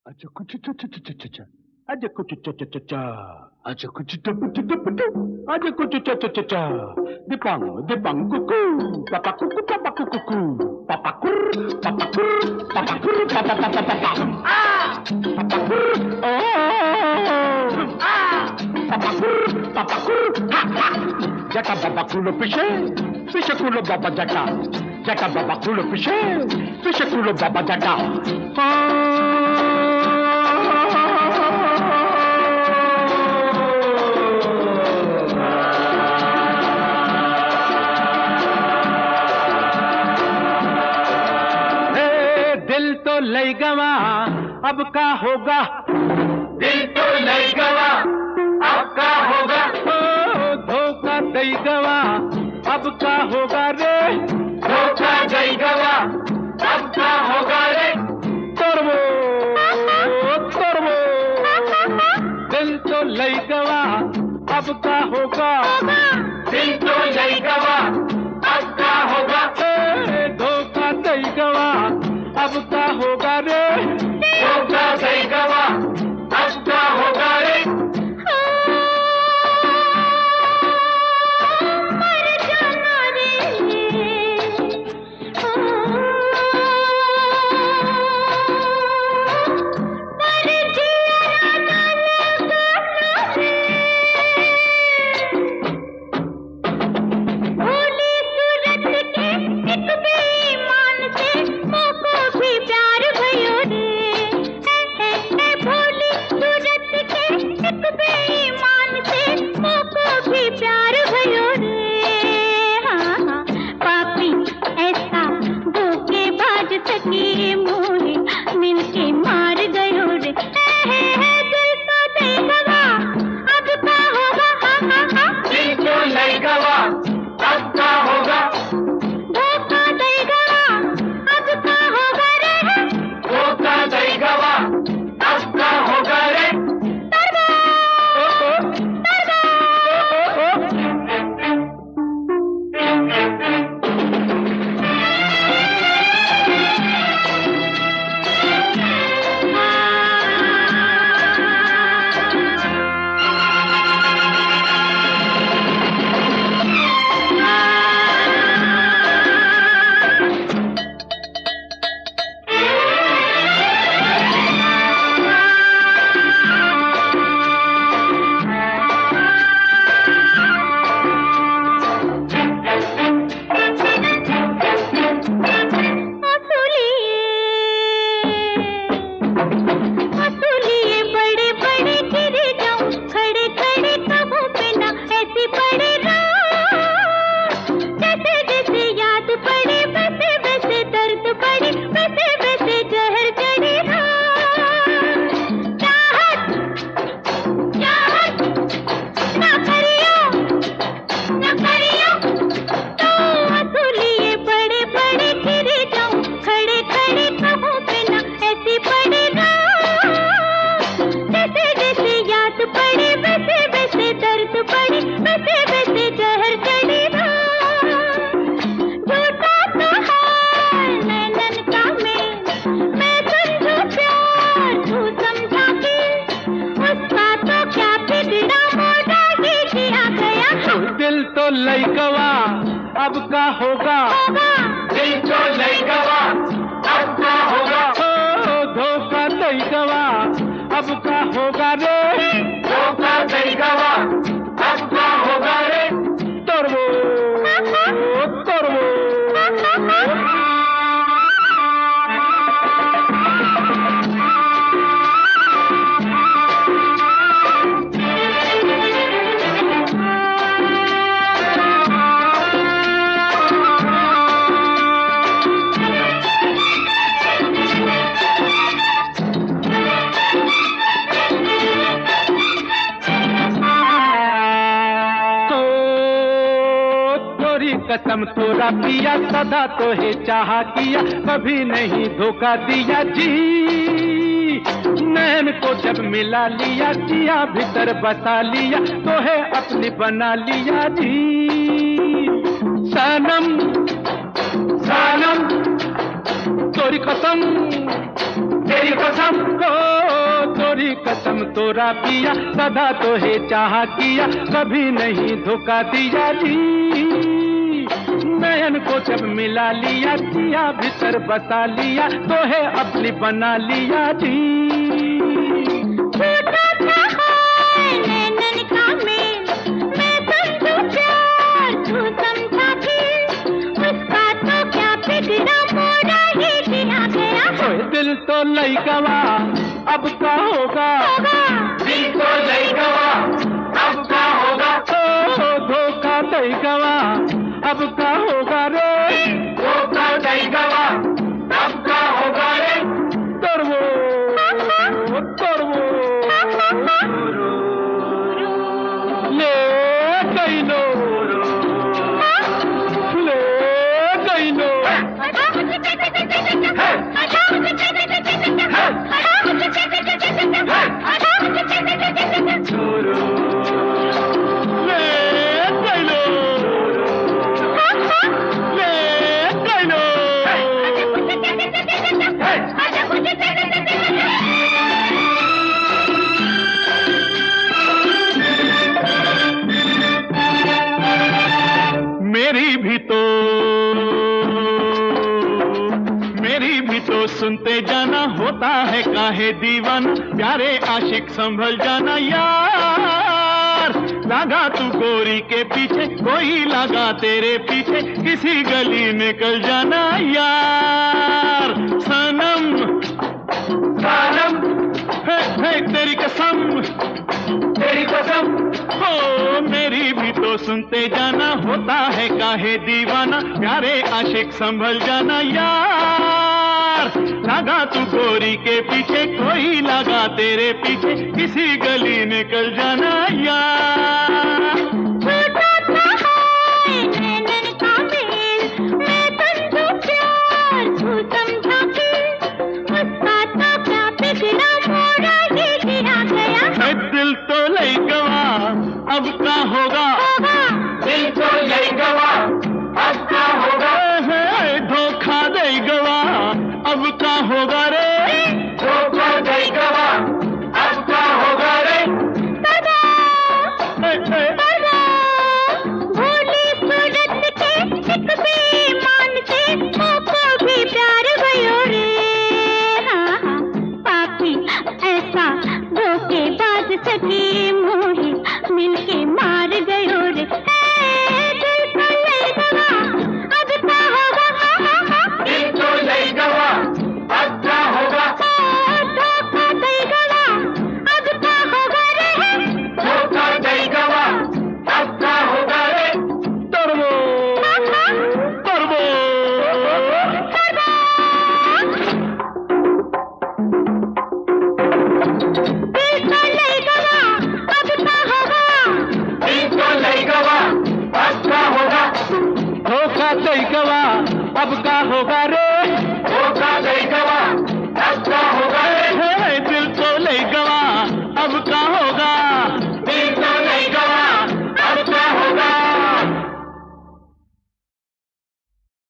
अच्छा कुछ चा अच्छा कुछ चा अच्छा कुछ अच्छा कुछ चा दिपांग दिपांग कुकू पापा कुकू पापा कुकू पापा कुर पापा कुर पापा कुर पापा पापा पापा आ पापा कुर ओ आ पापा कुर हा हा जटा बाबा कुलो पिछे पिछे कुलो बाबा जटा जटा बाबा कुलो पिछे पिछे कुलो बाबा जटा दिल तो लई गवा अब का होगा दिल तो लई गवा अब का होगा धोखा दई गवा अब का होगा रे धोखा दई गवा अब का होगा रे तोरवो दिल तो लई गवा अब का होगा दिल तो लई गवा अब का होगा धोखा दई गवा अब क्या होगा रे धोखा दई गवा अब क्या होगा रे मर जाना रे मर जिया ना लगाना रे भोली सूरत के एक बेईमान से मोको भी प्यार भयो रे भोली सूरत के एक बेईमान से मोको भी प्यार भयो रे हाँ हाँ पापी ऐसा धोखेबाज सकी मोहे मिलके मार गयो रे दिल तो दे गवा अब क्या होगा हाँ हाँ हाँ दिल तो लई गवा अब क्या होगा धोखा दे गवा अब क्या होगा रे धोखा दे गवा अब क्या होगा रे लई गवा अब क्या होगा दिल तो लई गवा अब क्या होगा धोखा दई गवा अब क्या होगा रे धोखा दई गवा अब क्या होगा रे तोरवो कसम तोरा पिया सदा तो है चाह किया कभी नहीं धोखा दिया जी नैन को जब मिला लिया जिया भीतर बसा लिया तो है अपनी बना लिया जी सनम सनम तोरी कसम तेरी कसम को झूठी कसम तोरा पिया, सदा तो है चाहा किया, कभी नहीं धोखा दिया जी। नयन को जब मिला लिया, किया भीतर बसा लिया, तो है अपनी बना लिया जी। दिल तो लई गवा, अब क्या होगा? दिल तो लई गवा, अब क्या होगा? ओ धोखा दई गवा, अब क्या होगा रे? धोखा दई गवा, अब क्या होगा रे? तरवो तरवो ले गई लो, ले गई लो। मेरी भी तो सुनते जाना, होता है काहे दीवाना, प्यारे आशिक संभल जाना यार। लगा तू गोरी के पीछे, कोई लगा तेरे पीछे, किसी गली निकल जाना यार। सनम सनम है तेरी कसम, तेरी कसम हो, मेरी भी तो सुनते जाना, होता है काहे दीवाना, प्यारे आशिक संभल जाना यार। लगा तू गोरी के पीछे, कोई लगा तेरे पीछे, किसी गली निकल जाना यार। दिल तो लई गवा, अब क्या होगा? दिल तो लई गवा, अब क्या होगा? धोखा दई गवा, अब क्या होगा रे? धोखा दई गवा, अब क्या होगा रे? भोली सूरत के एक बेईमान से मोको भी प्यार भयो रे। हाँ, पापी ऐसा धोखेबाज सखी मोही मिलके मार गयो रे। दिल तो लई गवा, अब क्या होगा? दिल तो लई गवा, अब क्या होगा? धोखा दई गवा, अब क्या होगा रे? धोखा दई गवा, अब क्या होगा रे? तरवो तरवो दिल तो लई गवा, अब क्या होगा? दिल तो लई गवा, अब क्या होगा? धोखा दई गवा, अब क्या होगा रे?